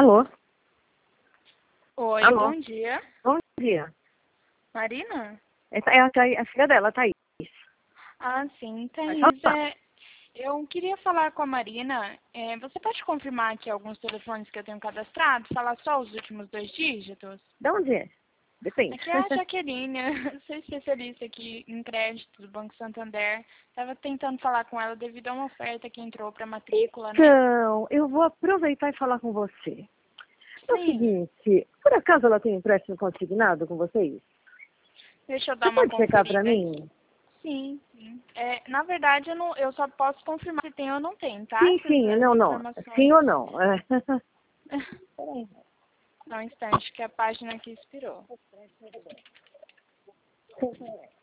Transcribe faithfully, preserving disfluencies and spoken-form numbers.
Alô? Oi, Alô? bom dia. Bom dia. Marina? É, é a, Thaí- a filha dela, Thaís. Ah, sim, Thaís. Pode falar. É, eu queria falar com a Marina. É, você pode confirmar aqui alguns telefones que eu tenho cadastrado? Falar só os últimos dois dígitos? De onde é? Depende. Aqui é a Jaqueline, sou especialista aqui em crédito do Banco Santander. Estava tentando falar com ela devido a uma oferta que entrou para matrícula, né? Então, eu vou aproveitar e falar com você. É o Sim. seguinte, por acaso ela tem empréstimo consignado com vocês? Deixa eu dar Você uma pode checar pra conferida aqui. mim? Sim, sim. É, na verdade, eu, não, eu só posso confirmar se tem ou não tem, tá? Sim, Essas, sim, essas não, não. Sim informações. ou não? É. Peraí. Só um instante que a página aqui expirou.